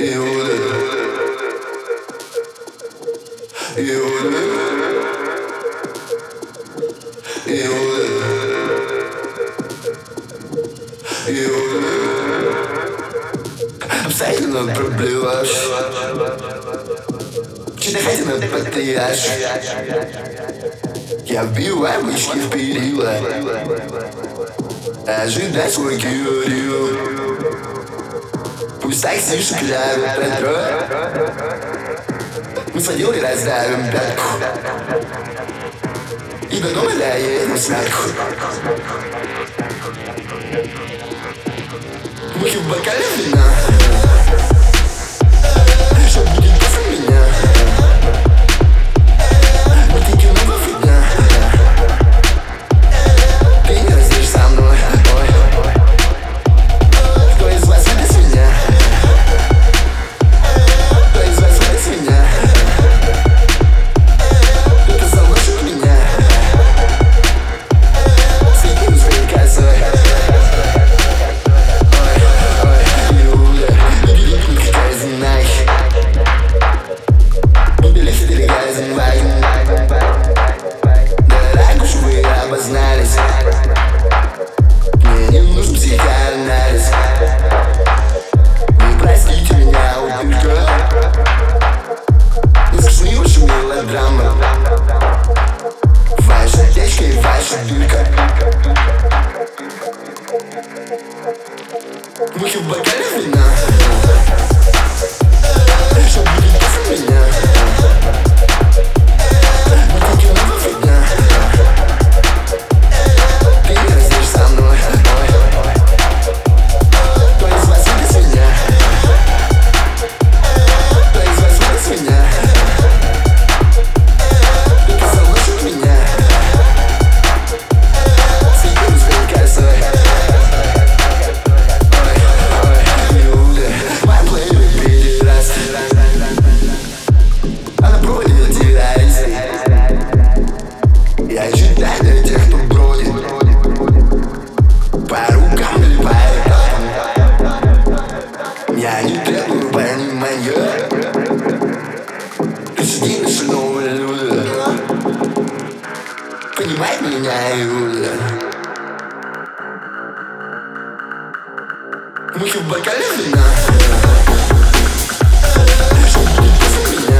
Обстоятельно проблеваешь, читательно потрясаешь. Я вбиваю мышки в перила, ожидай свой киорил. Пусть так тише клявит Петро. Мы с водилой раздавим пятку и до дома доедем сладку. Мухи в бокале вина, что будет после меня? Вот и кино фигня. Ты не раздишь со мной. Кто из вас любит свинья? Кто из вас любит свинья? Это залошит меня. Сидим своей косой. Обознались. Мне не нужен психоанализ. Не простите меня, убежка. Не скучны ваши мелодрамы. Ваша течка и ваша дырка. Мухи в бокале вина, что будет после меня? Я ожидаю для тех, кто бродит по рукам или по этапам. Я не требую понимания. Ты сиди на шального люда. Понимает меня Иуда. Мухи в бокале вина, что будет после меня?